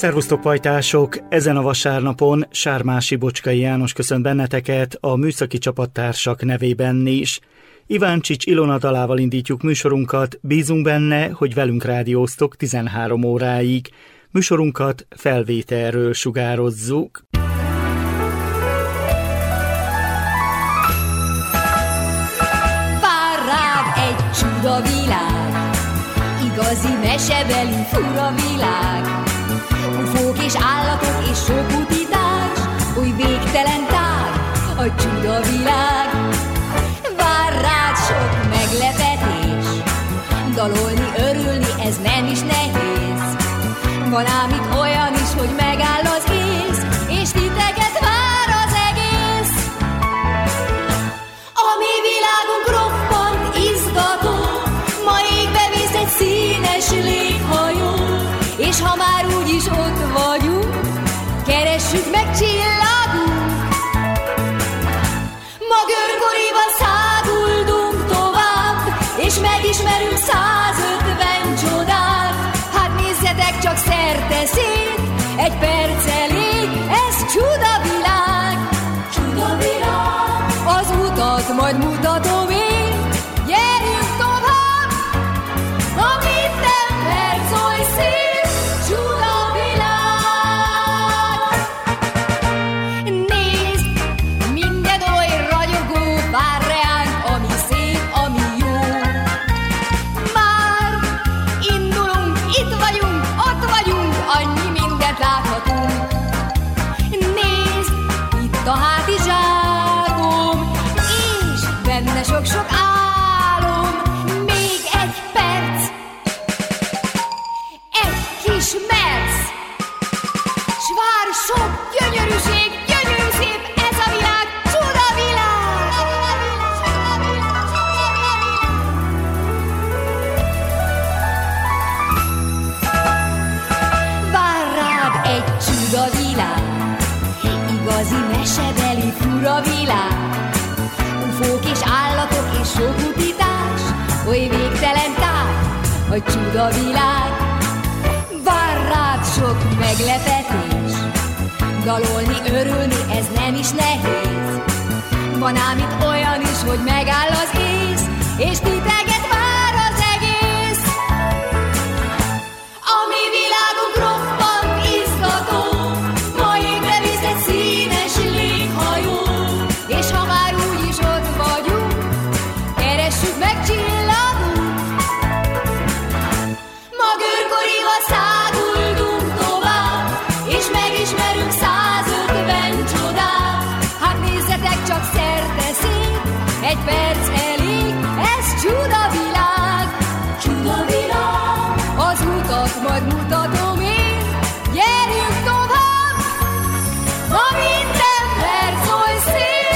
Szervusztok, pajtások! Ezen a vasárnapon Sármási Bocskai János köszönt benneteket a műszaki csapattársak nevében is. Iváncsics Ilona dalával indítjuk műsorunkat, bízunk benne, hogy velünk rádióztok 13 óráig. Műsorunkat felvételről sugározzuk. Vár rád egy csuda világ, igazi mesebeli fura világ. Ufók és állatok és sok utitás, oly végtelen tág a csuda világ. Vár rád sok meglepetés, dalolni, örülni, ez nem is nehéz. Van ám itt olyan is, hogy megáll az ész, és titeket vár az egész. A mi világunk roppant izgató, ma égbe visz egy színes léghajó. És ha már úgyis ott vagyunk, keressük meg csillagunk. Ma görkoriban száguldunk tovább, és megismerünk 150 csodát. Hát nézzetek csak szerte szét, egy perc elég, ez csudavilág. Csudavilág, az utat majd mutatom én, gyerünk tovább, a minden perc oly szép. Sok-sok álom, még egy perc, egy kis merc, s vár sok gyönyörűség, gyönyörű szép ez a világ, csudavilág! Vár rád egy csudavilág, igazi mesebeli fura világ. Ufók és állatok és sok utitás, oly végtelen táj a csudavilág. Vár rád sok meglepetés, dalolni, örülni, ez nem is nehéz. Van ám itt olyan is, hogy megáll az ész, és titeket vár az egész. A mi világunk roppant izgató, ma égbe visz egy színes léghajó. És ha már úgyis ott vagyunk, keressük meg csillagunk. Ma görkoriba száguldunk tovább, és megismerünk 150 csodát. Hát nézzetek csak szerte szét, egy perc elég, ez csudavilág. Csudavilág, az utat majd mutatom én, gyerünk tovább, ma minden perc oly szép.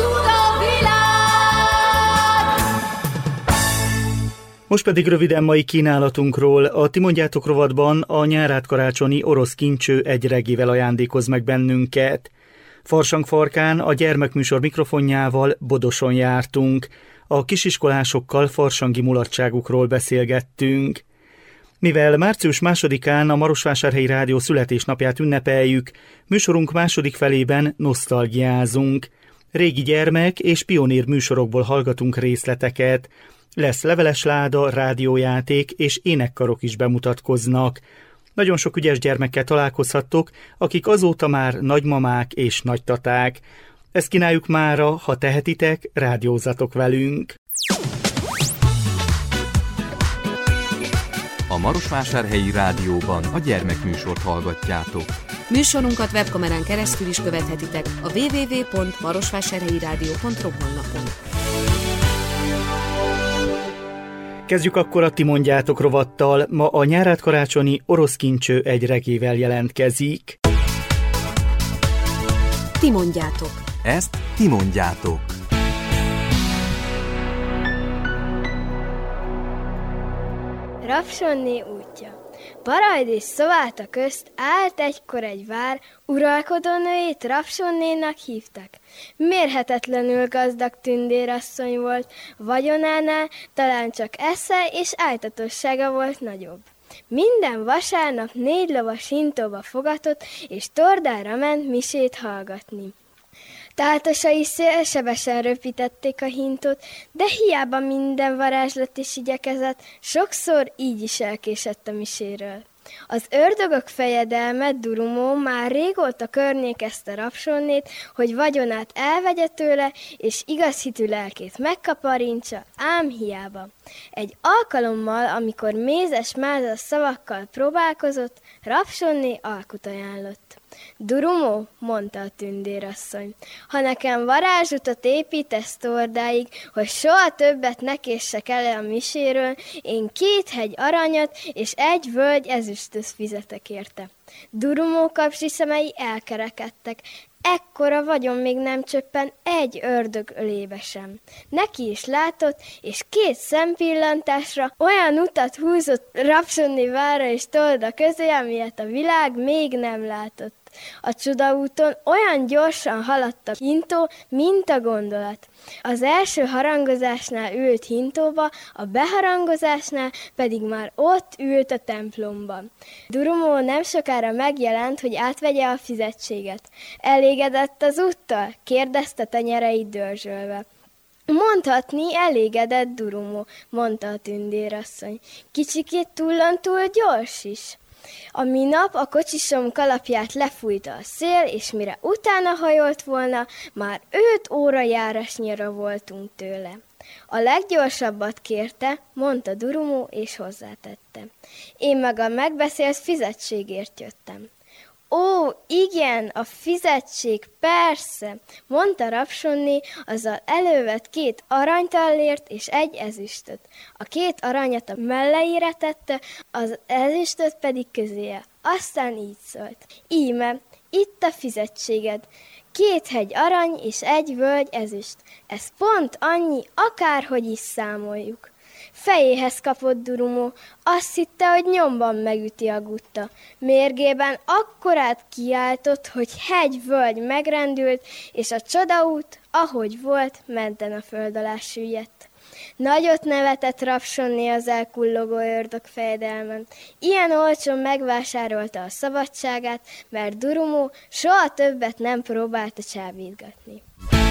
Most pedig röviden mai kínálatunkról. A Ti mondjátok rovatban a nyárátkarácsonyi orosz kincső egy reggével ajándékoz meg bennünket. Farsangfarkán a gyermekműsor mikrofonjával Bodoson jártunk. A kisiskolásokkal farsangi mulatságukról beszélgettünk. Mivel március 2-án a Marosvásárhelyi Rádió születésnapját ünnepeljük, műsorunk második felében nosztalgiázunk. Régi gyermek és pionír műsorokból hallgatunk részleteket. Lesz leveles láda, rádiójáték és énekkarok is bemutatkoznak. Nagyon sok ügyes gyermekkel találkozhattok, akik azóta már nagymamák és nagytaták. Ezt kínáljuk mára, ha tehetitek, rádiózatok velünk. A Marosvásárhelyi Rádióban a gyermekműsort hallgatjátok. Műsorunkat webkamerán keresztül is követhetitek a www.marosvásárhelyirádió.ru honlapon. Kezdjük akkor a Ti mondjátok rovattal. Ma a nyárátkarácsonyi orosz kincső egy regével jelentkezik. Ti mondjátok. Ezt ti mondjátok. Rapsonné útja. Barajd és Szováta közt állt egykor egy vár, uralkodónőjét Rapsonnénak hívtak. Mérhetetlenül gazdag tündérasszony volt, vagyonánál talán csak esze és ájtatossága volt nagyobb. Minden vasárnap 4 lovas hintóba fogatott, és tordára ment misét hallgatni. Táltosai szélsebesen röpítették a hintót, de hiába minden varázslat is igyekezett, sokszor így is elkésett a miséről. Az ördögök fejedelme Durumó már régóta környékezte Rapsonnét, hogy vagyonát elvegye tőle, és igaz hitű lelkét megkaparintsa, ám hiába. Egy alkalommal, amikor mézes-mázas szavakkal próbálkozott, Rapsonné alkut ajánlott. Durumó, mondta a tündérasszony, ha nekem varázsutat építesz tordáig, hogy soha többet ne késsek el a miséről, én 2 hegy aranyat és 1 völgy ezüstöt fizetek érte. Durumó kapzsi szemei elkerekedtek, ekkora vagyon még nem csöppen 1 ördög ölébe sem. Neki is látott, és 2 szempillantásra olyan utat húzott Rapsonné vára és tolda közé, amilyet a világ még nem látott. A csodaúton olyan gyorsan haladt a hintó, mint a gondolat. Az első harangozásnál ült hintóba, a beharangozásnál pedig már ott ült a templomban. Durumó nem sokára megjelent, hogy átvegye a fizetséget. Elégedett az úttal? Kérdezte tenyereit dörzsölve. Mondhatni, elégedett Durumó, mondta a tündérasszony. Kicsikét túl gyors is. A minap a kocsisom kalapját lefújta a szél, és mire utána hajolt volna, már 5 óra járásnyira voltunk tőle. A leggyorsabbat kérte, mondta Durumó, és hozzátette. Én meg a megbeszélt fizetségért jöttem. Ó, igen, a fizetség, persze, mondta Rapsonné, azzal elővett 2 aranytallért és 1 ezüstöt. A 2 aranyat a melleire tette, az ezüstöt pedig közéje. Aztán így szólt. Íme, itt a fizetséged. 2 hegy arany és 1 völgy ezüst. Ez pont annyi, akárhogy is számoljuk. Fejéhez kapott Durumó, azt hitte, hogy nyomban megüti a gutta. Mérgében akkorát kiáltott, hogy hegy-völgy megrendült, és a csodaút, ahogy volt, menten a föld alá süllyedt. Nagyot nevetett Rapsonné az elkullogó ördög fejedelmen. Ilyen olcsón megvásárolta a szabadságát, mert Durumó soha többet nem próbálta csábítgatni.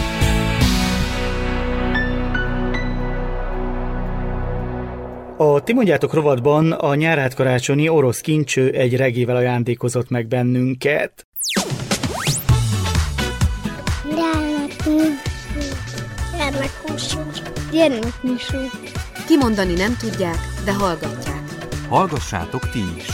A Ti mondjátok rovatban a nyárátkarácsonyi orosz kincső egy regével ajándékozott meg bennünket. Gyermekműsor. Kimondani nem tudják, de hallgatják. Hallgassátok ti is!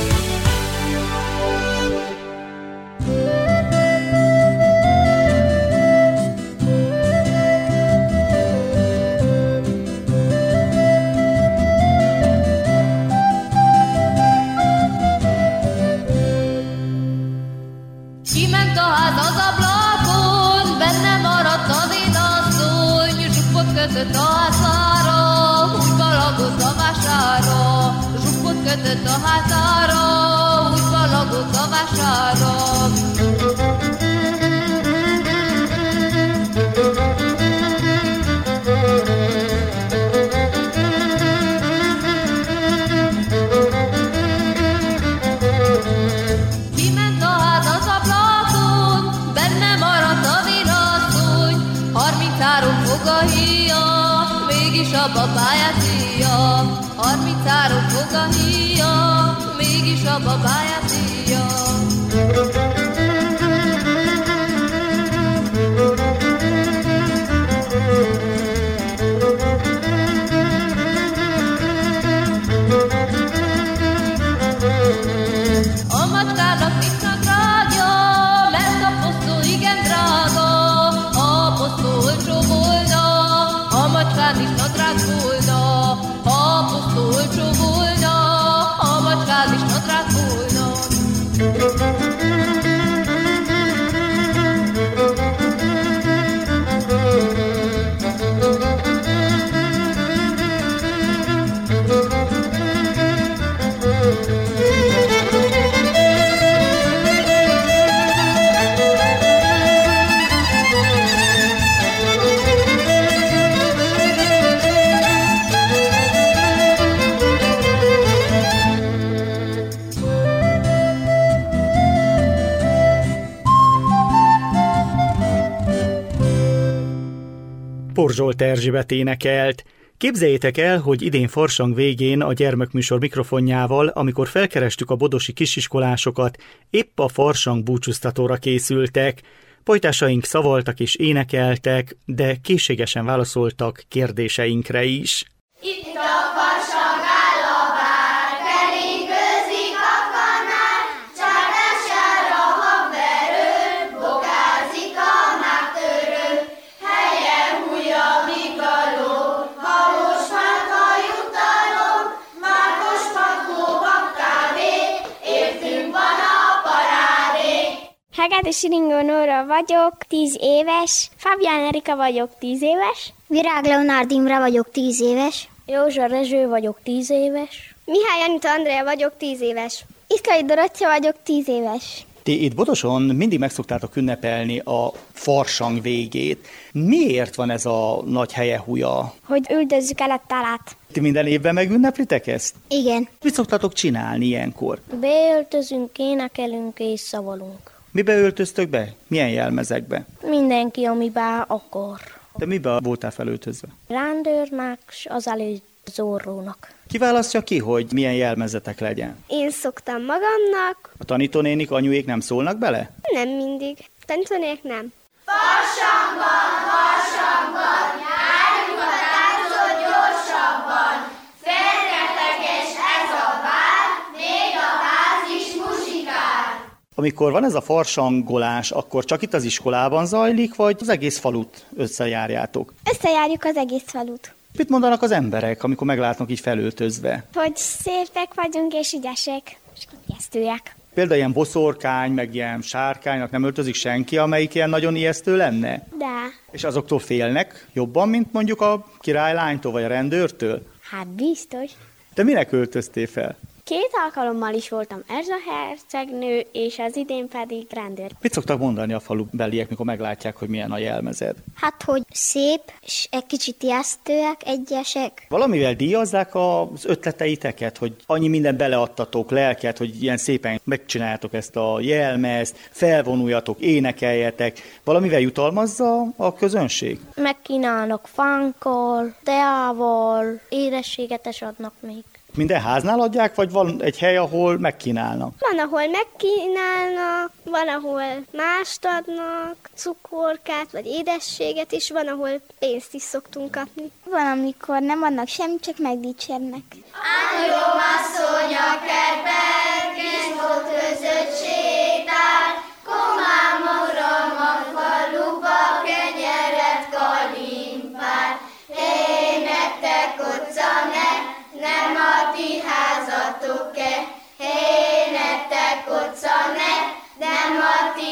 Kiment a ház az ablakon, benne maradt a vénasszony, zsuppot kötött a házára, úgy balagodt a vására. Zsuppot kötött a házára, úgy balagodt a vására. Kiment a ház az ablakon, benne maradt a vénasszony, 33 fok a híja, mégis a babáját híja. 33 fok a híja, mégis a babáját híja. A macskának nincs nadrágja, mert a posztó igen drága. A posztó olcsó volna, a macskán is nadrág volna. A posztó olcsó volna, a macskán is nadrág volna. Porzsolt Erzsébet énekelt. Képzeljétek el, hogy idén farsang végén a gyermekműsor mikrofonjával, amikor felkerestük a bodosi kisiskolásokat, épp a farsang búcsúztatóra készültek. Pojtásaink szavaltak és énekeltek, de készségesen válaszoltak kérdéseinkre is. Itt a farsang áll a vár, keringőzik a kanál, csapásár a habverő, bogázik a mágtörő, helyen húja migaló, havos márka jutalom, márkos magló bakkávé, értünk van a parádé. Hegedűs Iringó Nóra vagyok, 10 éves. Fabián Erika vagyok, 10 éves. Virág Leonárd Imre vagyok, 10 éves. Józsa Rezső vagyok, 10 éves. Mihály Anita Andrea vagyok, 10 éves. Iszkai Dorottya vagyok, 10 éves. Ti itt Bodoson mindig meg szoktátok ünnepelni a farsang végét. Miért van ez a nagy helyehúja? Hogy üldözzük el a talát. Ti minden évben megünneplitek ezt? Igen. Mit szoktatok csinálni ilyenkor? Beöltözünk, énekelünk és szavalunk. Mibe öltöztök be? Milyen jelmezekbe? Mindenki, amiben akar. De mibe voltál felöltözve? Rándőrnek, s az előtt Zorrónak. Ki választja ki, hogy milyen jelmezetek legyen? Én szoktam magamnak. A tanítónénik, anyuék nem szólnak bele? Nem mindig. Tanítónék nem. Farsangban, járjunk a táncot gyorsabban, feketleges ez a vár, még a ház is muzsikál. Amikor van ez a farsangolás, akkor csak itt az iskolában zajlik, vagy az egész falut összejárjátok? Összejárjuk az egész falut. Mit mondanak az emberek, amikor meglátnak így felöltözve? Hogy szépek vagyunk és ügyesek, és ijesztőek. Például ilyen boszorkány, meg ilyen sárkánynak nem öltözik senki, amelyik ilyen nagyon ijesztő lenne? De. És azoktól félnek jobban, mint mondjuk a királylánytól vagy a rendőrtől? Hát biztos. Te minek öltöztél fel? 2 alkalommal is voltam Erzsa hercegnő, és az idén pedig rendőr. Mit szoktak mondani a falubeliek, mikor meglátják, hogy milyen a jelmezed? Hát, hogy szép, és egy kicsit ijesztőek, egyesek. Valamivel díjazzák az ötleteiteket, hogy annyi mindent beleadtatok, lelket, hogy ilyen szépen megcsináljátok ezt a jelmezt, felvonuljatok, énekeljetek. Valamivel jutalmazza a közönség? Megkínálnak fánkkal, teával, édességet is adnak még. Minden háznál adják, vagy van egy hely, ahol megkínálnak? Van, ahol megkínálnak, van, ahol mást adnak, cukorkát, vagy édességet, és van, ahol pénzt is szoktunk kapni. Van, amikor nem adnak semmit, csak megdicsérnek. Ángyom-asszony a kertben, kisbolt között sétál, komám uram a faluba, kenyeret kalimpál. Hé, nektek otthon-e, nem a ti házatok-e? Hé, nektek otthon-e, nem a ti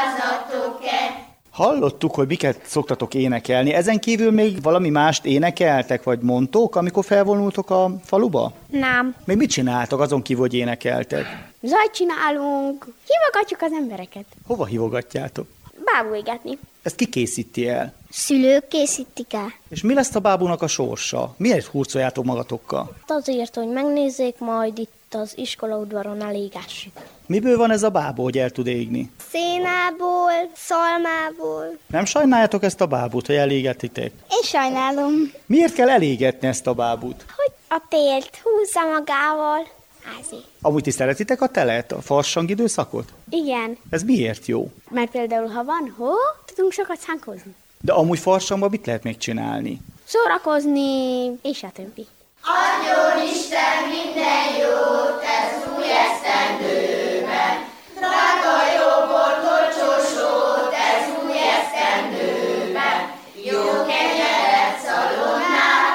házatok-e? Hallottuk, hogy miket szoktatok énekelni. Ezen kívül még valami mást énekeltek, vagy mondtok, amikor felvonultok a faluba? Nem. Még mit csináltok azon kívül, hogy énekeltek? Zajt csinálunk, hívogatjuk az embereket. Hova hívogatjátok? Bábújgatni. Ezt ki készíti el? Szülők készítik el. És mi lesz a bábúnak a sorsa? Miért hurcoljátok magatokkal? Azért, hogy megnézzék, majd itt az iskolaudvaron elégessük. Miből van ez a bábú, hogy el tud égni? Szénából, szalmából. Nem sajnáljátok ezt a bábút, hogy elégetitek? Én sajnálom, Miért kell elégetni ezt a bábút? hogy a télt húzza magával. Házi. Amúgy ti szeretitek a telet, a farsang időszakot? Igen, Ez miért jó? mert például ha van hó, tudunk sokat szánkozni. De amúgy farsangban mit lehet még csinálni? Szórakozni, és a többi. Adjon Isten minden jót ez új esztendőben, drága jó bortolcsosót ez új esztendőben, jó kenyeret szalonnál,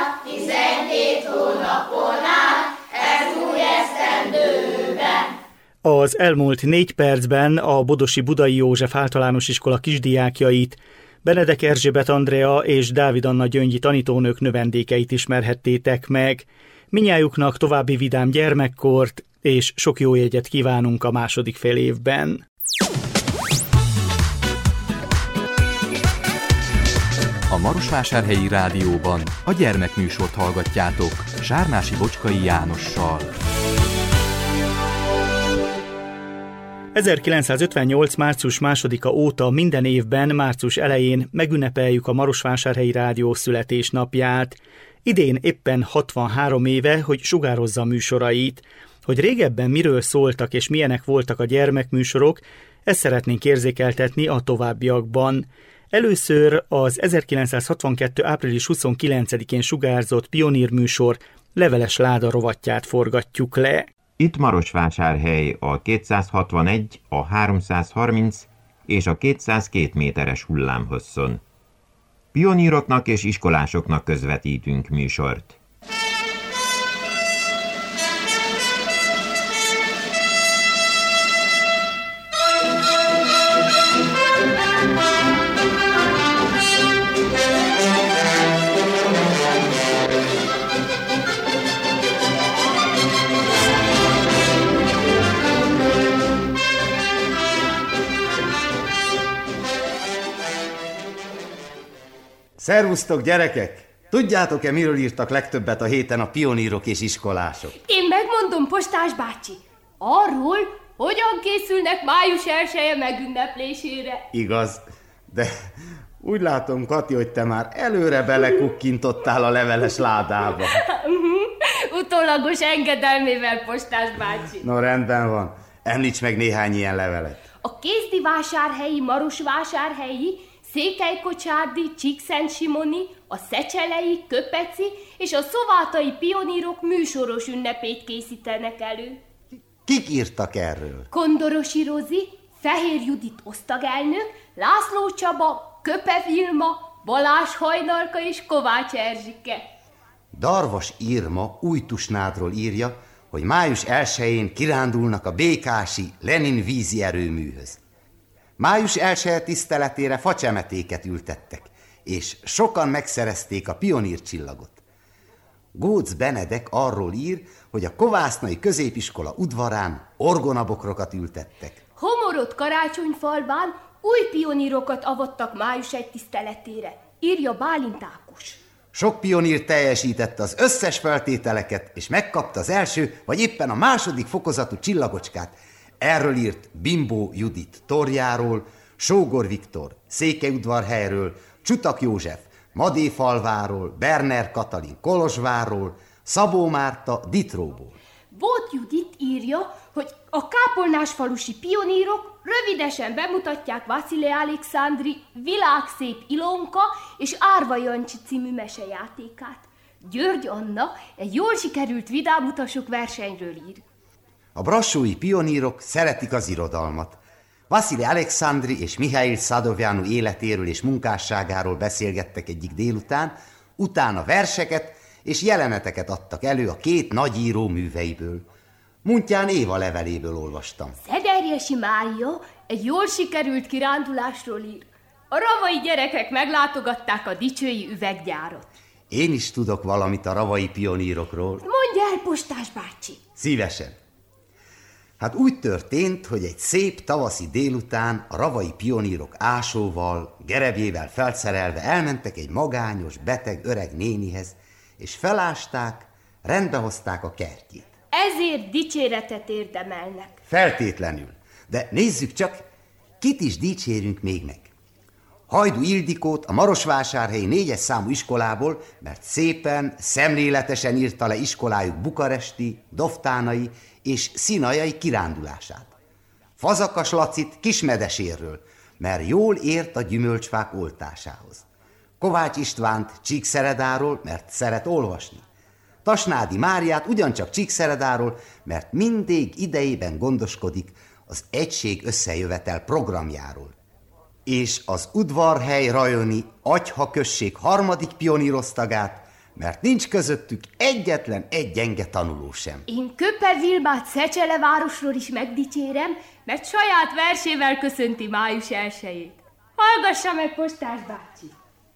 12 hónapon át ez új esztendőben. Az elmúlt 4 percben a bodosi Budai József Általános Iskola kisdiákjait, Benedek Erzsébet Andrea és Dávid Anna Gyöngyi tanítónők növendékeit ismerhettétek meg. Mindnyájuknak további vidám gyermekkort, és sok jó jegyet kívánunk a második fél évben. A Marosvásárhelyi Rádióban a gyermekműsort hallgatjátok Sármási Bocskai Jánossal. 1958. március 2-a óta minden évben március elején megünnepeljük a Marosvásárhelyi Rádió születésnapját. Idén éppen 63 éve, hogy sugározza műsorait. Hogy régebben miről szóltak és milyenek voltak a gyermekműsorok, ezt szeretnénk érzékeltetni a továbbiakban. Először az 1962. április 29-én sugárzott pionírműsor Leveles láda rovatját forgatjuk le. Itt Marosvásárhely a 261, a 330 és a 202 méteres hullámhosszon. Pioníroknak és iskolásoknak közvetítünk műsort. Szervusztok, gyerekek! Tudjátok-e, miről írtak legtöbbet a héten a pionírok és iskolások? Én megmondom, Postás bácsi. Arról, hogyan készülnek május 1-je megünneplésére. Igaz, de úgy látom, Kati, hogy te már előre belekukkintottál a leveles ládába. Utólagos engedelmével, Postás bácsi. No, rendben van. Említs meg néhány ilyen levelet. A Kézdivásárhelyi, Marosvásárhelyi, Székelykocsárdi, Csíkszentsimoni, a Szecselei, Köpeci és a szovátai pionírok műsoros ünnepét készítenek elő. Kik írtak erről? Kondorosi Rozi, Fehér Judit osztagelnök, László Csaba, Köpe Vilma, Balázs Hajnalka és Kovács Erzsike. Darvas Irma Újtusnádról írja, hogy május 1-én kirándulnak a békási Lenin vízi erőműhöz. Május 1 tiszteletére facsemetéket ültettek, és sokan megszerezték a pionírcsillagot. Gócz Benedek arról ír, hogy a Kovásznai középiskola udvarán orgonabokrokat ültettek. Homorod Karácsonyfalván új pionírokat avattak május 1 tiszteletére, írja Bálint Ákos. Sok pionír teljesítette az összes feltételeket, és megkapta az első, vagy éppen a második fokozatú csillagocskát. Erről írt Bimbó Judit Torjáról, Sógor Viktor Székelyudvarhelyről, Csutak József Madéfalváról, Berner Katalin Kolozsvárról, Szabó Márta Ditróból. Bót Judit írja, hogy a kápolnásfalusi pionírok rövidesen bemutatják Vasile Alexandri Világszép Ilonka és Árva Jancsi című mesejátékát. György Anna egy jól sikerült vidámutasok versenyről ír. A brassói pionírok szeretik az irodalmat. Vasile Alexandri és Mihail Szadovjánu életéről és munkásságáról beszélgettek egyik délután, utána verseket és jeleneteket adtak elő a két nagyíró műveiből. Muntján Éva leveléből olvastam. Szederjesi Mária egy jól sikerült kirándulásról ír. A ravai gyerekek meglátogatták a dicsői üveggyárat. Én is tudok valamit a ravai pionírokról. Mondj el, Postás bácsi! Szívesen. Hát úgy történt, hogy egy szép tavaszi délután a ravai pionírok ásóval, gerebjével felszerelve elmentek egy magányos, beteg öreg nénihez, és felásták, rendbehozták a kertjét. Ezért dicséretet érdemelnek. Feltétlenül. De nézzük csak, kit is dicsérünk még meg. Hajdú Ildikót a Marosvásárhelyi 4-es számú iskolából, mert szépen, szemléletesen írta le iskolájuk bukaresti, doftánai és színajai kirándulását. Fazakas Lacit Kismedesérről, mert jól ért a gyümölcsfák oltásához. Kovács Istvánt Csíkszeredáról, mert szeret olvasni. Tasnádi Máriát ugyancsak Csíkszeredáról, mert mindig idejében gondoskodik az egység összejövetel programjáról. És az Udvarhely rajoni Agyha község 3. pionírosztagát, mert nincs közöttük egyetlen egy gyenge tanuló sem. Én Köpe Vilmát Szecsele városról is megdicsérem, mert saját versével köszönti május 1-jét. Hallgassa meg, Postás bácsi!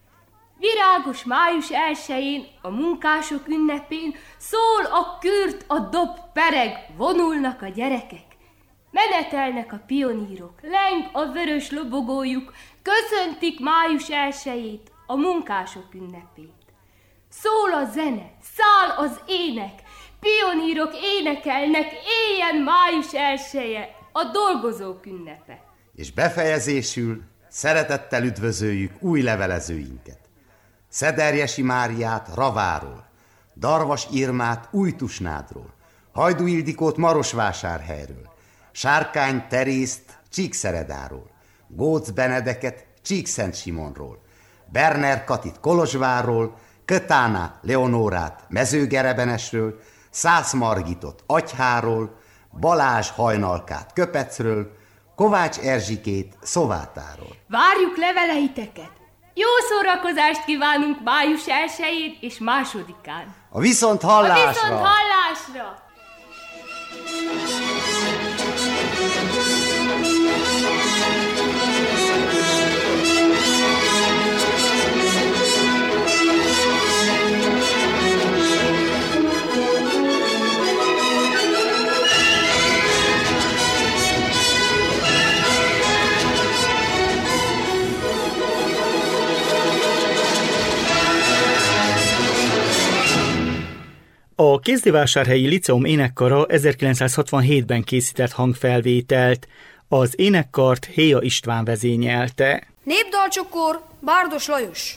Virágos május 1-én, a munkások ünnepén szól a kürt, a dob, pereg, vonulnak a gyerekek. Menetelnek a pionírok, leng a vörös lobogójuk, köszöntik május 1-jét, a munkások ünnepét. Szól a zene, száll az ének, pionírok énekelnek, éljen május 1-je, a dolgozók ünnepe. És befejezésül szeretettel üdvözöljük új levelezőinket. Szederjesi Máriát Raváról, Darvas Irmát Újtusnádról, Hajdú Ildikót Marosvásárhelyről, Sárkány Terészt Csíkszeredáról, Gócz Benedeket Csíkszent-Simonról, Berner Katit Kolozsvárról, Kötáná Leonórát Mezőgerebenesről, Szász Margitot Agyháról, Balázs Hajnalkát Köpecről, Kovács Erzsikét Szovátáról. Várjuk leveleiteket! Jó szórakozást kívánunk május 1-én és 2-án. A viszonthallásra! A viszonthallásra! A Kézdivásárhelyi Liceum énekkara 1967-ben készített hangfelvételt. Az énekkart Héja István vezényelte. Népdalcsokor Bárdos Lajos.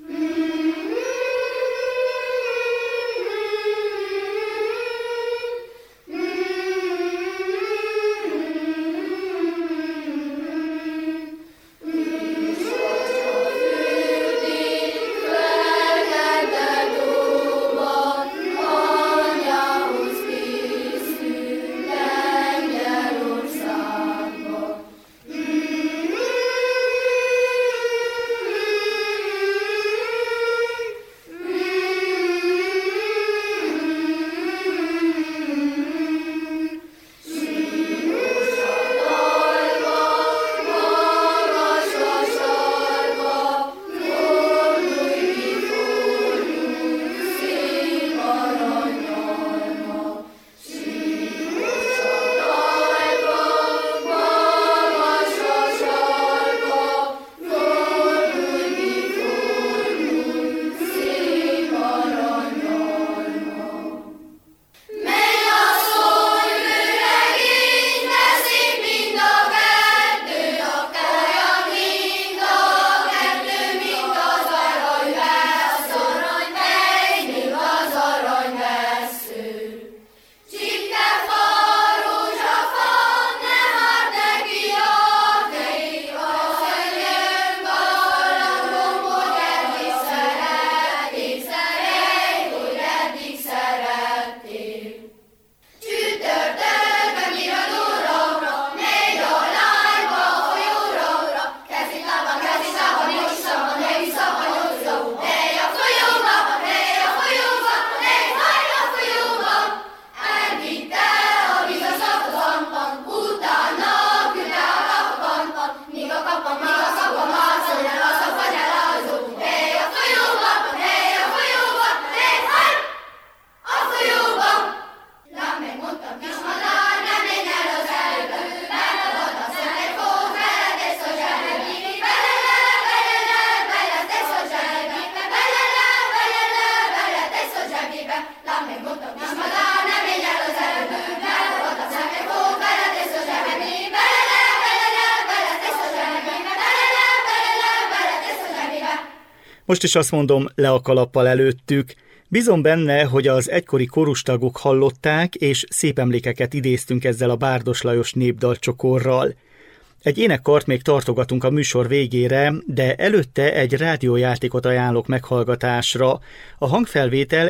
Most is azt mondom, le a kalappal előttük. Bízom benne, hogy az egykori korustagok hallották, és szép emlékeket idéztünk ezzel a Bárdos Lajos népdalcsokorral. Egy énekkart még tartogatunk a műsor végére, de előtte egy rádiójátékot ajánlok meghallgatásra. A hangfelvétel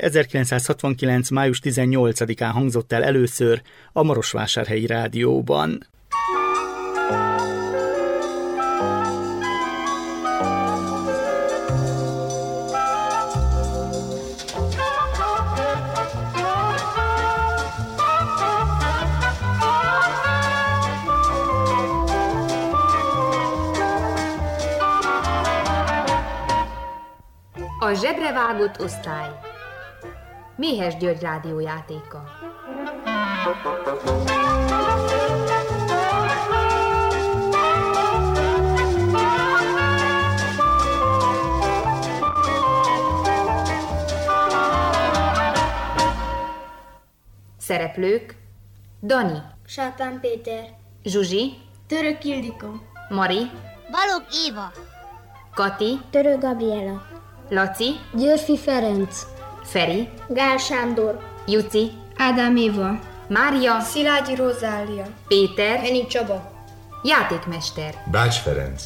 1969. május 18-án hangzott el először a Marosvásárhelyi Rádióban. A zsebrevágott osztály. Méhes György rádiójátéka. Szereplők: Dani, Sápán Péter, Zsuzsi. Török Ildikó. Mari. Balogh Éva. Kati. Török Gabriela. Laci. Györfi Ferenc. Feri. Gál Sándor. Juci. Ádám Éva. Mária. Szilágyi Rozália. Péter. Henning Csaba. Játékmester. Bács Ferenc.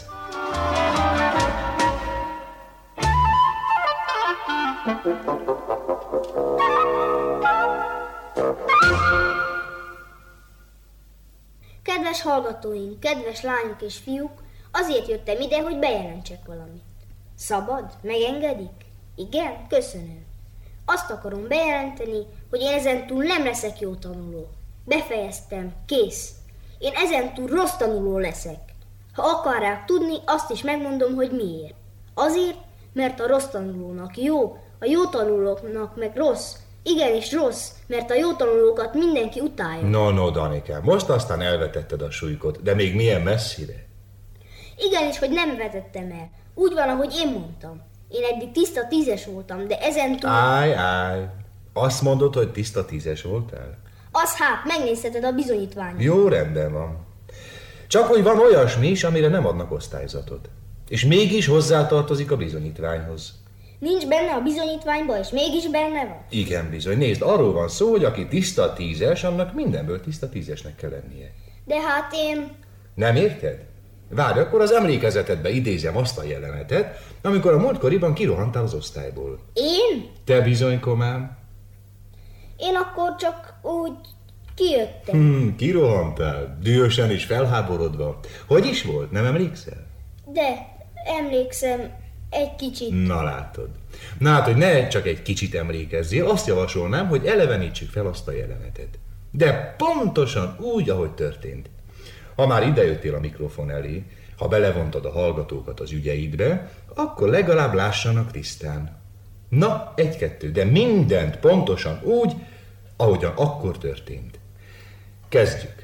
Kedves hallgatóink, kedves lányok és fiúk, azért jöttem ide, hogy bejelentsek valamit. Szabad? Megengedik? Igen? Köszönöm. Azt akarom bejelenteni, hogy én ezentúl nem leszek jó tanuló. Befejeztem. Kész. Én ezentúl rossz tanuló leszek. Ha akarják tudni, azt is megmondom, hogy miért. Azért, mert a rossz tanulónak jó, a jó tanulóknak meg rossz. Igenis rossz, mert a jó tanulókat mindenki utálja. No, Danikám, most aztán elvetetted a súlykot, de még milyen messzire? Igenis, hogy nem vetettem el. Úgy van, ahogy én mondtam. Én eddig tiszta 10-es voltam, de ezentúl... Állj. Azt mondod, hogy tiszta 10-es voltál? Az hát, megnézheted a bizonyítványt. Jó, rendben van. Csak hogy van olyasmi is, amire nem adnak osztályzatot. És mégis hozzátartozik a bizonyítványhoz. Nincs benne a bizonyítványban, és mégis benne van? Igen, bizony. Nézd, arról van szó, hogy aki tiszta 10-es, annak mindenből tiszta 10-esnek kell lennie. De hát én... Nem érted? Várj, akkor az emlékezetedbe idézem azt a jelenetet, amikor a múltkoriban kirohantál az osztályból. Én? Te bizony, komám. Én akkor csak úgy kijöttem. Kirohantál, dühösen és felháborodva. Hogy is volt, nem emlékszel? De emlékszem egy kicsit. Na látod. Na hát, hogy ne csak egy kicsit emlékezzél, azt javasolnám, hogy elevenítsük fel azt a jelenetet. De pontosan úgy, ahogy történt. Ha már idejöttél a mikrofon elé, ha belevontad a hallgatókat az ügyeidbe, akkor legalább lássanak tisztán. Na, 1-2, de mindent pontosan úgy, ahogyan akkor történt. Kezdjük.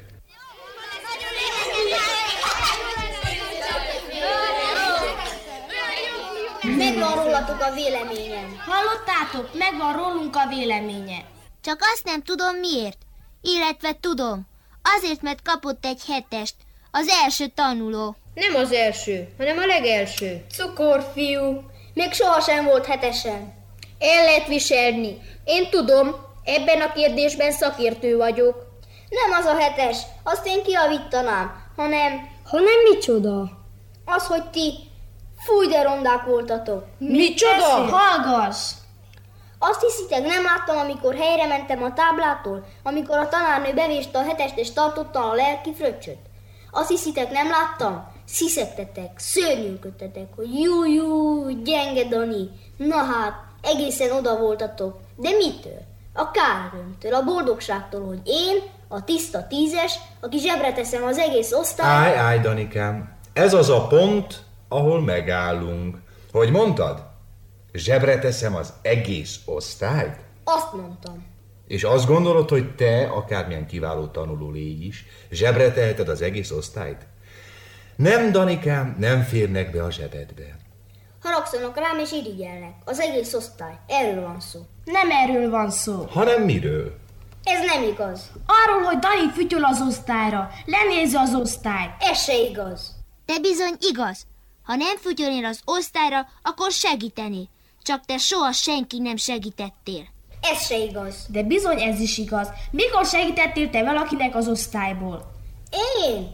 Megvan rólatok a véleményem. Hallottátok? Megvan rólunk a véleménye. Csak azt nem tudom miért. Illetve tudom. Azért, mert kapott egy 7-est. Az első tanuló. Nem az első, hanem a legelső. Cukorfiú. Még sohasem volt 7-esen. El lehet viselni. Én tudom, ebben a kérdésben szakértő vagyok. Nem az a 7-es, azt én kiavítanám, hanem... Hanem micsoda? Az, hogy ti fúj de rondák voltatok. Micsoda? Hallgass! Azt hiszitek, nem láttam, amikor helyre mentem a táblától, amikor a tanárnő bevéste a 7-est és tartotta a lelki fröccsöt? Azt hiszitek, nem láttam? Sziszegtetek, szörnyűködtetek, hogy jú, gyenge Dani. Na hát, egészen oda voltatok. De mitől? A kárörömtől, a boldogságtól, hogy én, a tiszta 10-es, aki zsebre teszem az egész osztályt... Állj, Danikám, ez az a pont, ahol megállunk. Hogy mondtad? Zsebre teszem az egész osztályt? Azt mondtam. És azt gondolod, hogy te, akármilyen kiváló tanuló légy is, zsebre teheted az egész osztályt? Nem, Danikám, nem férnek be a zsebedbe. Haragszanak rám és irigyelnek. Az egész osztály. Erről van szó. Nem erről van szó. Hanem miről? Ez nem igaz. Arról, hogy Dani fütyöl az osztályra. Lenézi az osztályt. Ez se igaz. De bizony igaz. Ha nem fütyölnél az osztályra, akkor segíteni. Csak te soha senki nem segítettél. Ez se igaz. De bizony ez is igaz. Mikor segítettél te valakinek az osztályból? Én?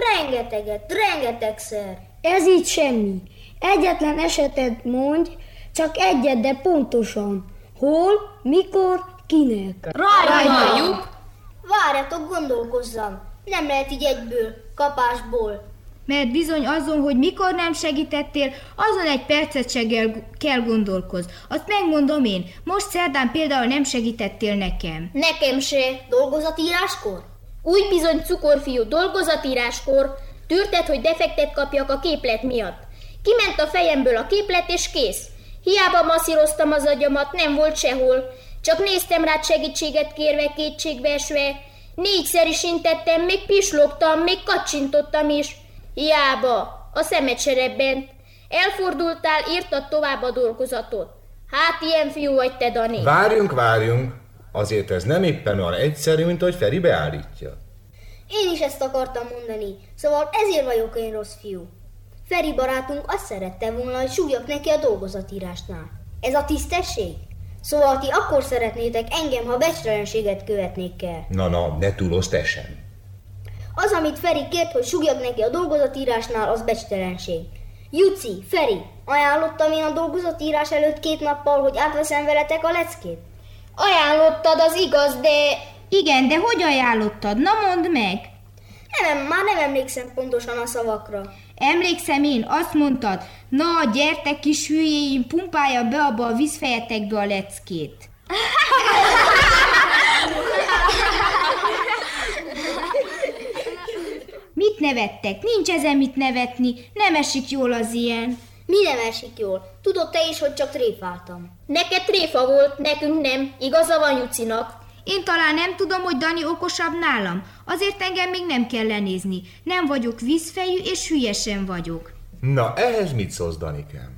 Rengetegszer. Ez így semmi. Egyetlen esetet mondj, csak egyet, de pontosan. Hol, mikor, kinek? Rajta! Várjatok, gondolkozzam. Nem lehet így egyből, kapásból. Mert bizony azon, hogy mikor nem segítettél, azon egy percet se kell gondolkozni. Azt megmondom én. Most szerdán például nem segítettél nekem. Nekem se. Dolgozatíráskor? Úgy bizony, cukorfiú, dolgozatíráskor tűrted, hogy defektet kapjak a képlet miatt. Kiment a fejemből a képlet, és kész. Hiába masszíroztam az agyamat, nem volt sehol. Csak néztem rád segítséget kérve, kétségbeesve. 4-szer is intettem, még pislogtam, még kacsintottam is. Hiába, a szemed se rebbent. Elfordultál, írtad tovább a dolgozatot. Hát ilyen fiú vagy te, Dani. Várjunk. Azért ez nem éppen olyan egyszerű, mint hogy Feri beállítja. Én is ezt akartam mondani, szóval ezért vagyok én rossz fiú. Feri barátunk azt szerette volna, hogy súgjak neki a dolgozatírásnál. Ez a tisztesség? Szóval ti akkor szeretnétek engem, ha becstelenséget követnék el. Na, ne túlozz te sem. Az, amit Feri kért, hogy súgjak neki a dolgozatírásnál, az becstelenség. Juci, Feri, ajánlottam én a dolgozatírás előtt 2 nappal, hogy átveszem veletek a leckét? Ajánlottad, az igaz, de... Igen, de hogy ajánlottad? Na mondd meg! Már nem emlékszem pontosan a szavakra. Emlékszem én, azt mondtad, na gyertek kis hülyéim, pumpálja be abba a vízfejetekbe a leckét. Mit nevettek? Nincs ezen mit nevetni, nem esik jól az ilyen. Mi nem esik jól? Tudod te is, hogy csak tréfáltam. Neked tréfa volt, nekünk nem. Igaza van Jucinak. Én talán nem tudom, hogy Dani okosabb nálam. Azért engem még nem kell lenézni. Nem vagyok vízfejű, és hülye sem vagyok. Na, ehhez mit szólsz, Danikám?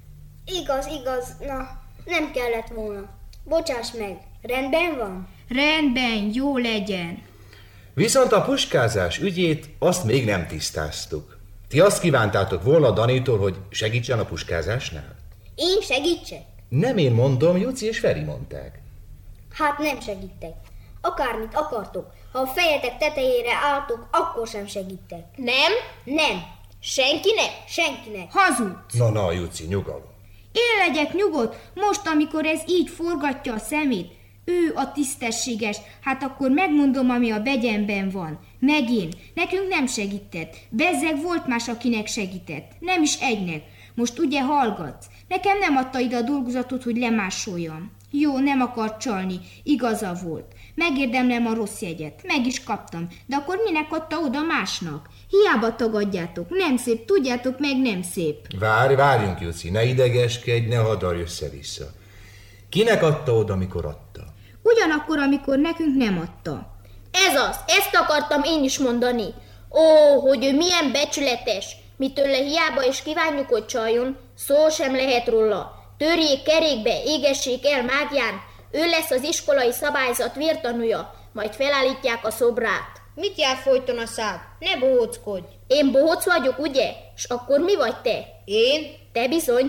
Igaz. Na, nem kellett volna. Bocsáss meg. Rendben van? Rendben, jó legyen. Viszont a puskázás ügyét azt még nem tisztáztuk. Ti azt kívántátok volna Danitól, hogy segítsen a puskázásnál? Én segítsek? Nem én mondom, Juci és Feri mondták. Hát nem segítek. Akármit akartok. Ha a fejetek tetejére álltok, akkor sem segítek. Nem. Senkinek? Hazudsz. Na, Juci, nyugalom. Én legyek nyugodt, most, amikor ez így forgatja a szemét. Ő a tisztességes, hát akkor megmondom, ami a begyenben van. Megint, nekünk nem segített. Bezzeg volt más, akinek segített. Nem is egynek. Most ugye hallgatsz. Nekem nem adta ide a dolgozatot, hogy lemásoljam. Jó, nem akart csalni, igaza volt. Megérdemlem a rossz jegyet, meg is kaptam, de akkor minek adta oda másnak? Hiába tagadjátok, nem szép, tudjátok meg, nem szép. Várjunk, Juci, ne idegeskedj, ne hadarj össze-vissza. Kinek adta oda, amikor adta? Ugyanakkor, amikor nekünk nem adta. Ez az, ezt akartam én is mondani. Ó, hogy ő milyen becsületes. Mi tőle hiába is kívánjuk, hogy csaljon, szó sem lehet róla. Törjék kerékbe, égessék el mágián, ő lesz az iskolai szabályzat vértanúja, majd felállítják a szobrát. Mit jár folyton a szád? Ne bohóckodj! Én bohóc vagyok, ugye? S akkor mi vagy te? Én? Te bizony.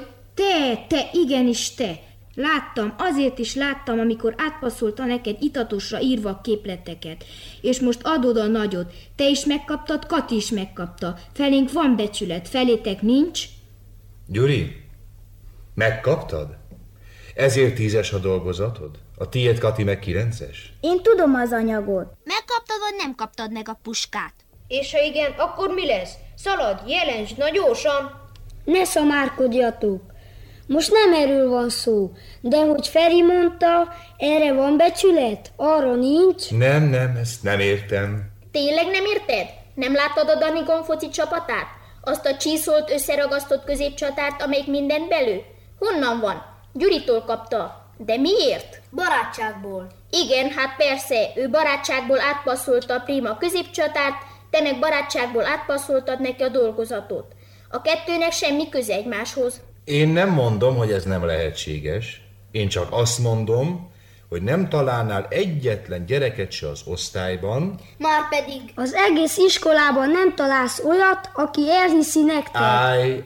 Te, igenis te. Láttam, azért is láttam, amikor átpasszolta neked itatosra írva a képleteket. És most adod a nagyot. Te is megkaptad, Kati is megkapta. Felénk van becsület, felétek nincs? Gyuri, megkaptad? Ezért 10-es a dolgozatod? A tiéd, Kati, meg 9-es? Én tudom az anyagot. Megkaptad, vagy nem kaptad meg a puskát? És ha igen, akkor mi lesz? Szaladj, jelentsd, na gyorsan! Ne szamárkodjatok. Most nem erről van szó, de hogy Feri mondta, erre van becsület, arra nincs. Nem, ezt nem értem. Tényleg nem érted? Nem láttad a Danigon foci csapatát? Azt a csíszolt, összeragasztott középcsatárt, amelyik mindent belő? Honnan van? Gyuritól kapta. De miért? Barátságból. Igen, hát persze, ő barátságból átpasszolta a prima középcsatárt, te meg barátságból átpasszoltad neki a dolgozatot. A kettőnek semmi köze egymáshoz. Én nem mondom, hogy ez nem lehetséges. Én csak azt mondom, hogy nem találnál egyetlen gyereket se az osztályban. Márpedig az egész iskolában nem találsz olyat, aki elhiszi nektek. Állj.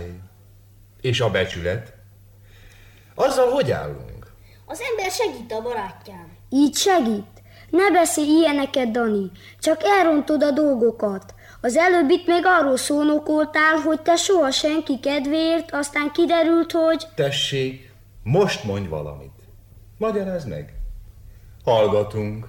És a becsület? Azzal hogy állunk? Az ember segít a barátján. Így segít? Ne beszélj ilyeneket, Dani. Csak elrontod a dolgokat. Az előbb itt még arról szónokoltál, hogy te soha senki kedvéért, aztán kiderült, hogy... Tessék, most mondj valamit. Magyarázd meg. Hallgatunk.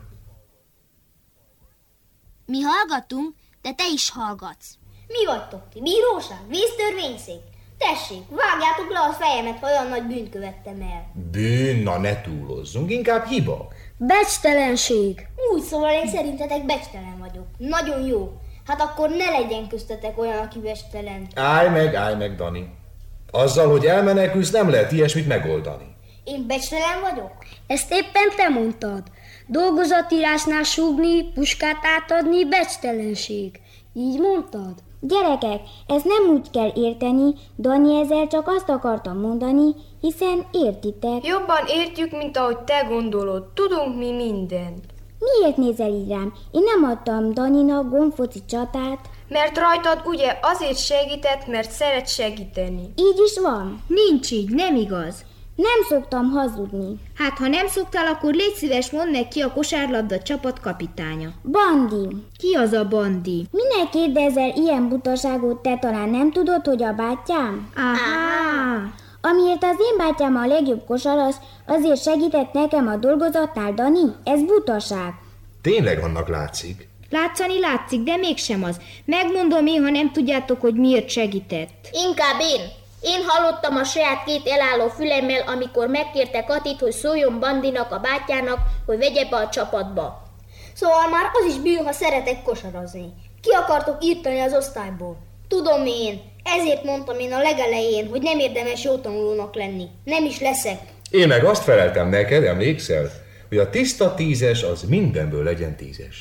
Mi hallgatunk, de te is hallgatsz. Mi vagytok ti? Bíróság? Víztörvényszék? Tessék, vágjátok le a fejemet, ha olyan nagy bűnt követtem el. Bűn, na ne túlozzunk, inkább hiba. Becstelenség. Úgy szóval én szerintetek becstelen vagyok. Nagyon jó. Hát akkor ne legyen köztetek olyan, aki becstelen. Állj meg, Dani. Azzal, hogy elmenekülsz, nem lehet ilyesmit megoldani. Én becstelen vagyok? Ezt éppen te mondtad. Dolgozatírásnál súgni, puskát átadni, becstelenség. Így mondtad? Gyerekek, ezt nem úgy kell érteni, Dani ezzel csak azt akartam mondani, hiszen értitek. Jobban értjük, mint ahogy te gondolod. Tudunk mi mindent. Miért nézel így rám? Én nem adtam Daninak gombfoci csatát. Mert rajtad ugye azért segített, mert szeret segíteni. Így is van. Nincs így, nem igaz. Nem szoktam hazudni. Hát, ha nem szoktál, akkor légy szíves, mondd meg ki a kosárlabda csapat kapitánya. Bandi. Ki az a Bandi? Minek kérdezel ilyen butaságot, te talán nem tudod, hogy a bátyám? Aha. Amiért az én bátyám a legjobb kosarasz, azért segített nekem a dolgozatnál, Dani? Ez butaság. Tényleg annak látszik. Látszani látszik, de mégsem az. Megmondom én, ha nem tudjátok, hogy miért segített. Inkább én. Én hallottam a saját két elálló fülemmel, amikor megkérte Katit, hogy szóljon Bandinak, a bátyának, hogy vegye be a csapatba. Szóval már az is bűn, ha szeretek kosarazni. Ki akartok írtani az osztályból? Tudom én. Ezért mondtam én a legelején, hogy nem érdemes jó tanulónak lenni. Nem is leszek. Én meg azt feleltem neked, emlékszel, hogy a tiszta 10-es az mindenből legyen 10-es.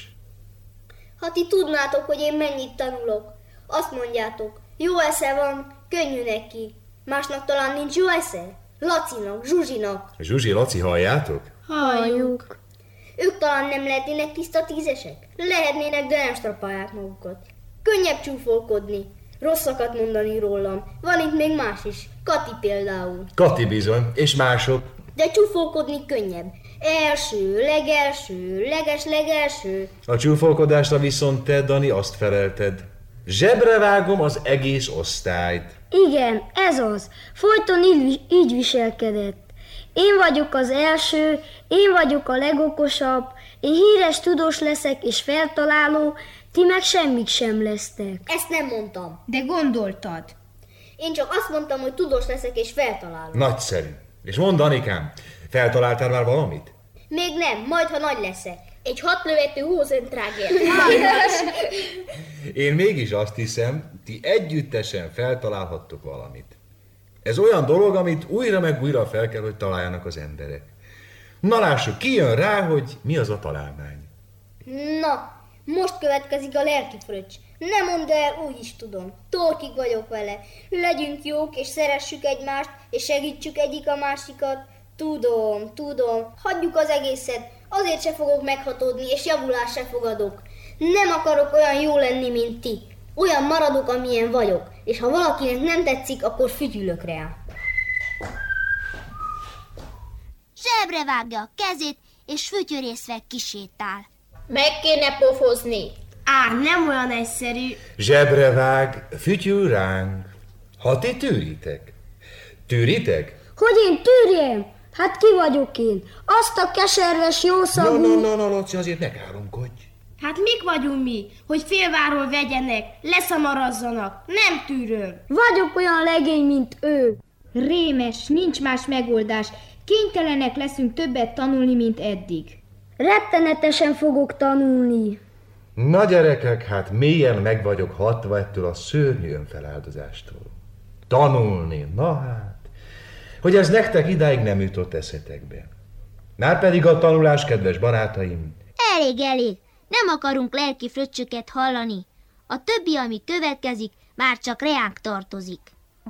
Ha ti tudnátok, hogy én mennyit tanulok, azt mondjátok, jó esze van, könnyű neki. Másnak talán nincs jó esze? Lacinak, Zsuzsinak. Zsuzsi, Laci, halljátok? Halljuk. Ők talán nem lehetnének tiszta 10-esek? Lehetnének, de nem strapálják magukat. Könnyebb csúfolkodni, rosszakat mondani rólam. Van itt még más is. Kati például. Kati bizony, és mások. De csúfolkodni könnyebb. Első, legelső, leges-legelső. A csúfolkodásra viszont te, Dani, azt felelted. Zsebre vágom az egész osztályt. Igen, ez az. Folyton így viselkedett. Én vagyok az első, én vagyok a legokosabb, én híres tudós leszek és feltaláló, ti meg semmik sem lesztek. Ezt nem mondtam. De gondoltad. Én csak azt mondtam, hogy tudós leszek és feltaláló. Nagyszerű. És mondd, Anikám, feltaláltál már valamit? Még nem, majd ha nagy leszek. Egy 6 lövető hózentrágért. Én mégis azt hiszem, ti együttesen feltalálhattok valamit. Ez olyan dolog, amit újra meg újra fel kell, hogy találjanak az emberek. Na lássuk, ki jön rá, hogy mi az a találmány. Na, most következik a lelki fröccs. Ne mondd el, úgy is tudom. Torkig vagyok vele. Legyünk jók, és szeressük egymást, és segítsük egyik a másikat. Tudom. Hagyjuk az egészet. Azért se fogok meghatódni, és javulást se fogadok. Nem akarok olyan jó lenni, mint ti. Olyan maradok, amilyen vagyok. És ha valakinek nem tetszik, akkor fütyülök rá. Zsebre vágja a kezét, és fütyörészve kisétál. Meg kéne pofozni. Nem olyan egyszerű. Zsebre vág, fütyül ránk. Ha ti tűritek. Tűritek? Hogy én tűrjem? Hát ki vagyok én? Azt a keserves jószagú... Na, Laci, azért ne káromkodj. Hát mik vagyunk mi, hogy félváról vegyenek, leszamarazzanak? Nem tűröm. Vagyok olyan legény, mint ő. Rémes, nincs más megoldás. Kénytelenek leszünk többet tanulni, mint eddig. Rettenetesen fogok tanulni. Na gyerekek, hát mélyen meg vagyok hatva ettől a szörnyű önfeláldozástól. Tanulni, na hát. Hogy ez nektek idáig nem jutott eszetekbe. Márpedig a tanulás, kedves barátaim. Elég. Nem akarunk lelki fröccsöket hallani. A többi, ami következik, már csak reánk tartozik.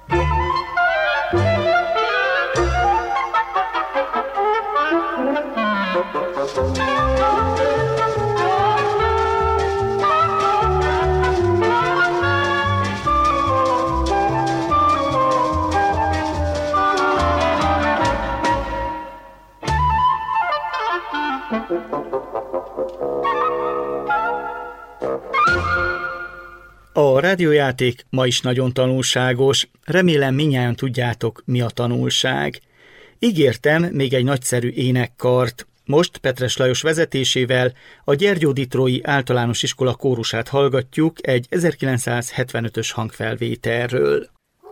A rádiójáték ma is nagyon tanulságos, remélem mindnyájan tudjátok, mi a tanulság. Ígértem még egy nagyszerű énekkart. Most Petres Lajos vezetésével a Gyergyóditrói Általános Iskola kórusát hallgatjuk egy 1975-ös hangfelvételről.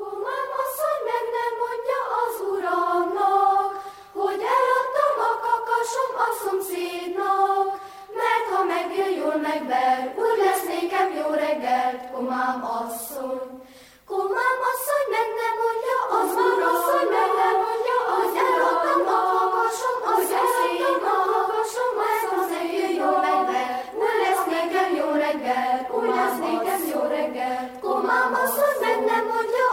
Komám asszony, meg nem mondja, az uram, meg nem mondja, az eladtam a kakasom, az eladtam a kakasom, ez az én jó reggel, ne lesz nékem jó reggel, úgy lesz nékem jó reggel. Komám asszony, meg nem mondja,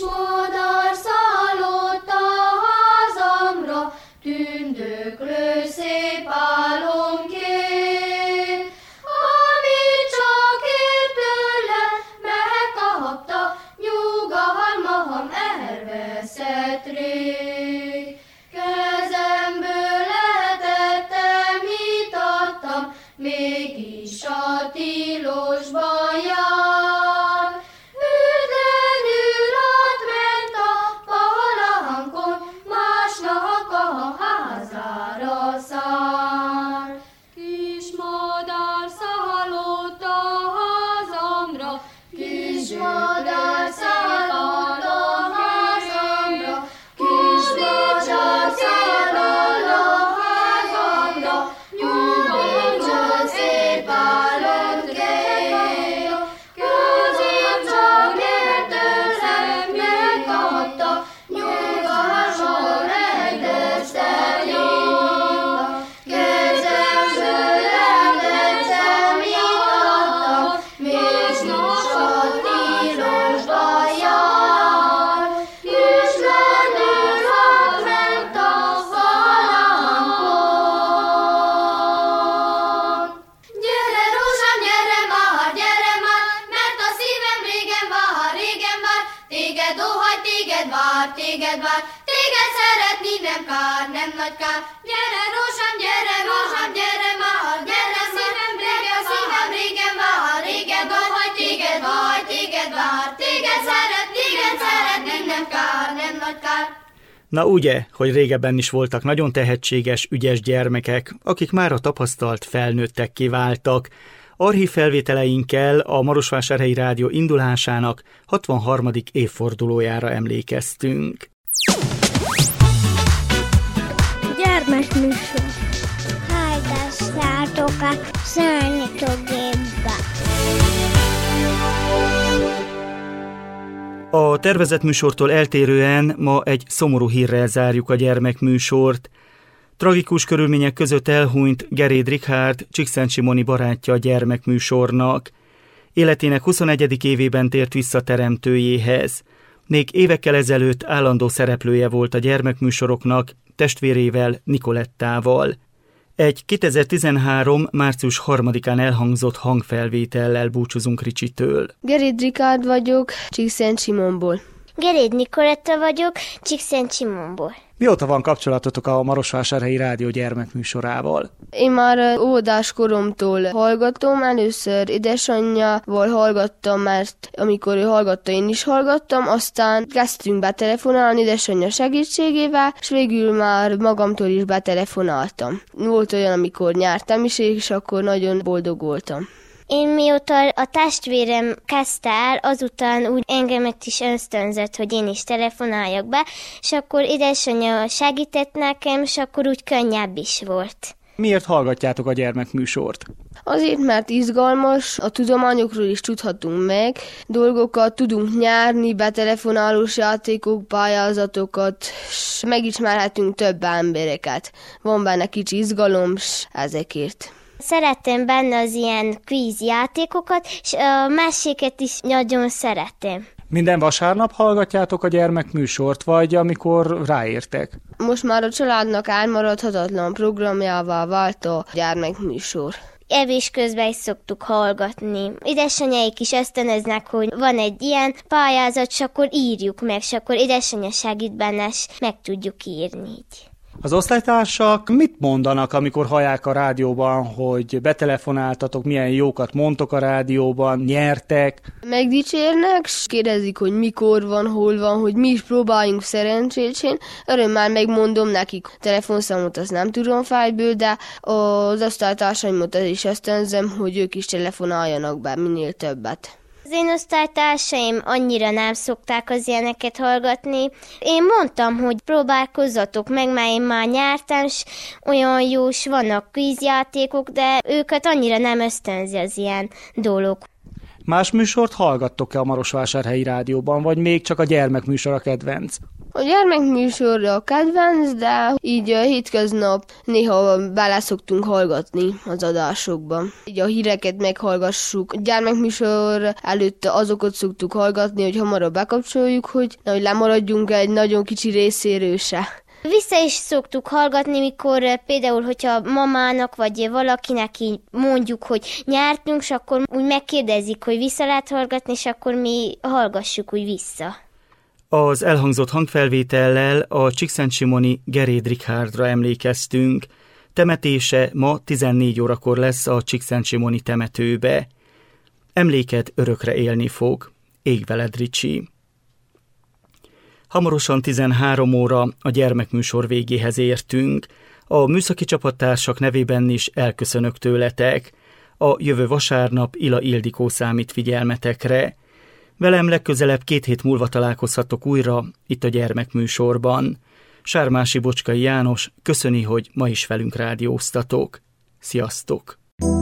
madár szállott a házamra, tündöklő szép álomként. Amit csak ért tőle, megkapta, nyugalmam elveszett rég. Kezemből lehetettem, mit adtam, mégis a tilosban jár. Üdlenül átment a palánkon, másnak a házára száll. Kis madár szállott a házamra, kis madár szállott a házamra, kis madár szállott a házamra, nyugodjon szép álomként. Közém csak értőzem, megkapta, nyugalmon rendeztem jót. Kezemből lehetettem, játtam, mégis a tilosba jár. Üdvlenül átment a falánkon. Gyere, rózsám, gyere már, mert a szívem régen vár, téged óhaj, téged vár, téged szeretni nem kár, nem nagy kár. Gyere, rózsám, gyere már, szívem régen vár, óhaj, téged vár, téged szeretni nem kár, nem nagy kár. Na ugye, hogy régebben is voltak nagyon tehetséges, ügyes gyermekek, akik már a tapasztalt felnőttekké váltak. Archív felvételeinkkel a Marosvásárhelyi Rádió indulásának 63. évfordulójára emlékeztünk. Gyermekműsor. Hallgassátok a Szörnyetőgépbe. A tervezett műsortól eltérően ma egy szomorú hírrel zárjuk a gyermekműsort. Tragikus körülmények között elhunyt Geréd Richárd, Csíkszentsimoni barátja a gyermekműsornak. Életének 21. évében tért vissza teremtőjéhez. Még évekkel ezelőtt állandó szereplője volt a gyermekműsoroknak, testvérével, Nikolettával. Egy 2013. március 3-án elhangzott hangfelvétellel búcsúzunk Ricsitől. Geréd Richárd vagyok, Csíkszentsimonból. Geréd Nikoletta vagyok, Csíkszentsimonból. Mióta van kapcsolatotok a Marosvásárhelyi Rádió gyermekműsorával? Én már óvodás koromtól hallgatom, először édesanyjával hallgattam, mert amikor ő hallgatta, én is hallgattam, aztán kezdtünk betelefonálni édesanyja segítségével, és végül már magamtól is betelefonáltam. Volt olyan, amikor nyertem is, és akkor nagyon boldog voltam. Én mióta a testvérem kezdte el, azután úgy engemet is ösztönzött, hogy én is telefonáljak be, és akkor édesanyja segített nekem, és akkor úgy könnyebb is volt. Miért hallgatjátok a gyermekműsort? Azért, mert izgalmas, a tudományokról is tudhatunk meg, dolgokat tudunk nyerni, betelefonálós játékok, pályázatokat, és megismerhetünk több embereket. Van benne kicsi izgalom, s ezekért. Szeretem benne az ilyen kvíz játékokat, és a meséket is nagyon szeretem. Minden vasárnap hallgatjátok a gyermekműsort, vagy amikor ráértek? Most már a családnak elmaradhatatlan programjává vált a gyermekműsor. Evés közben is szoktuk hallgatni. Édesanyáik is ösztönöznek, hogy van egy ilyen pályázat, és akkor írjuk meg, és akkor édesanyja segít benne, és meg tudjuk írni így. Az osztálytársak mit mondanak, amikor hallják a rádióban, hogy betelefonáltatok, milyen jókat mondtok a rádióban, nyertek? Megdicsérnek, s kérdezik, hogy mikor van, hol van, hogy mi is próbáljunk szerencsét. Én örömmel megmondom nekik. A telefonszámot azt nem tudom fejből, de az osztálytársaimot az is ösztönzöm, hogy ők is telefonáljanak be minél többet. Az én osztálytársaim annyira nem szokták az ilyeneket hallgatni. Én mondtam, hogy próbálkozzatok meg, mert én már nyertem, és olyan jó, s vannak kvízjátékok, de őket annyira nem ösztönzi az ilyen dolog. Más műsort hallgattok-e a Marosvásárhelyi Rádióban, vagy még csak a gyermekműsor a kedvenc? A gyermekműsorra a kedvenc, de így hétköznap néha bele szoktunk hallgatni az adásokban. Így a híreket meghallgassuk. A gyermekműsor előtt azokat szoktuk hallgatni, hogy hamarabb bekapcsoljuk, hogy nehogy lemaradjunk egy nagyon kicsi részéről se. Vissza is szoktuk hallgatni, mikor például, hogyha mamának vagy valakinek így mondjuk, hogy nyertünk, és akkor úgy megkérdezik, hogy vissza lehet hallgatni, és akkor mi hallgassuk úgy vissza. Az elhangzott hangfelvétellel a Csíkszentsimoni Geréd Richárdra emlékeztünk. Temetése ma 14 órakor lesz a Csíkszentsimoni temetőbe. Emléket örökre élni fog. Ég veled, Ricsi! Hamarosan 13 óra a gyermekműsor végéhez értünk. A műszaki csapattársak nevében is elköszönök tőletek. A jövő vasárnap Ila Ildikó számít figyelmetekre. Velem legközelebb 2 hét múlva találkozhatok újra itt a gyermekműsorban. Sármási Bocskai János köszöni, hogy ma is velünk rádióztatok. Sziasztok!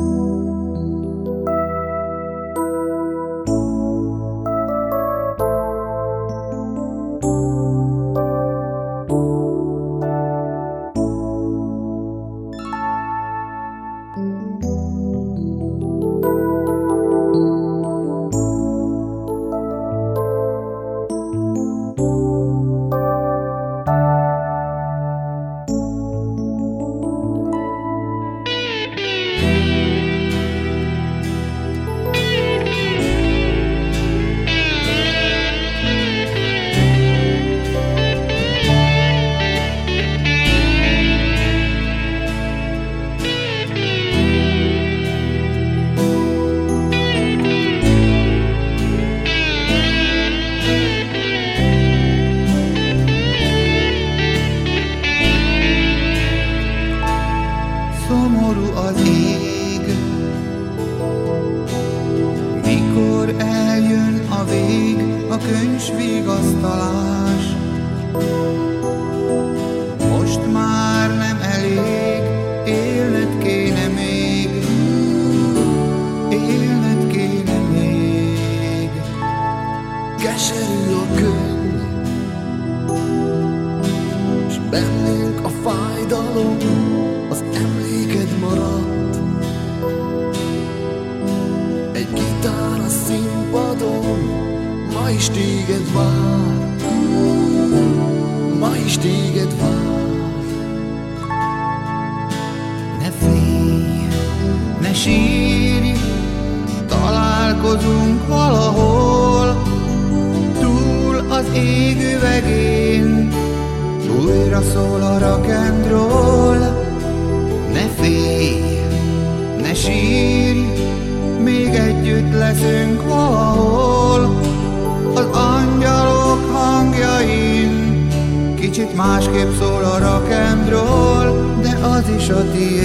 Másképp szól a rock and roll, de az is a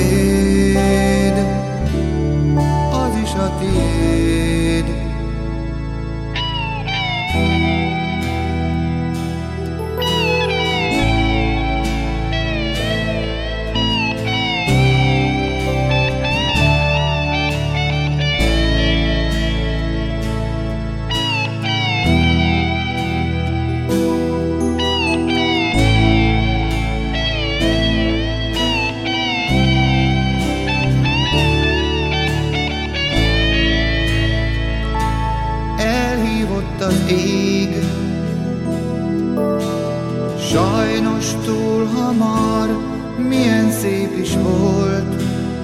tiéd, az is a tiéd. Az ég, sajnos túl hamar, milyen szép is volt,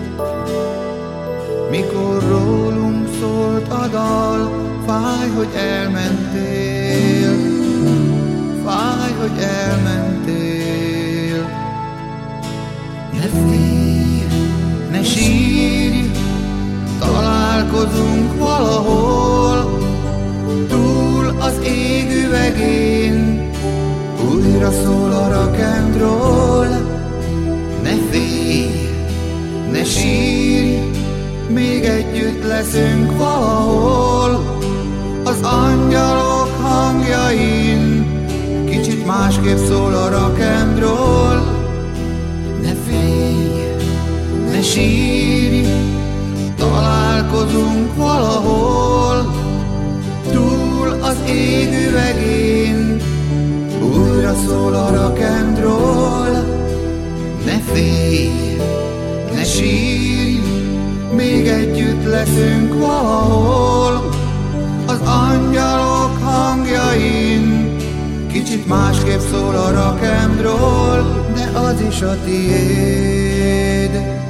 mikor rólunk szólt a dal, fáj, hogy elmentél, fáj, hogy elmentél. Ne félj, ne sírj, találkozunk valahol, az ég üvegén, újra szól a rock and roll. Ne félj, ne sírj, még együtt leszünk valahol, az angyalok hangjain, kicsit másképp szól a rock and roll. Ne félj, ne sírj, találkozunk valahol, túl az ég üvegén, újra újra szól a rock and roll. Ne félj, ne sírj, még együtt leszünk valahol. Az angyalok hangjain kicsit másképp szól a rock and roll, de az is a tiéd.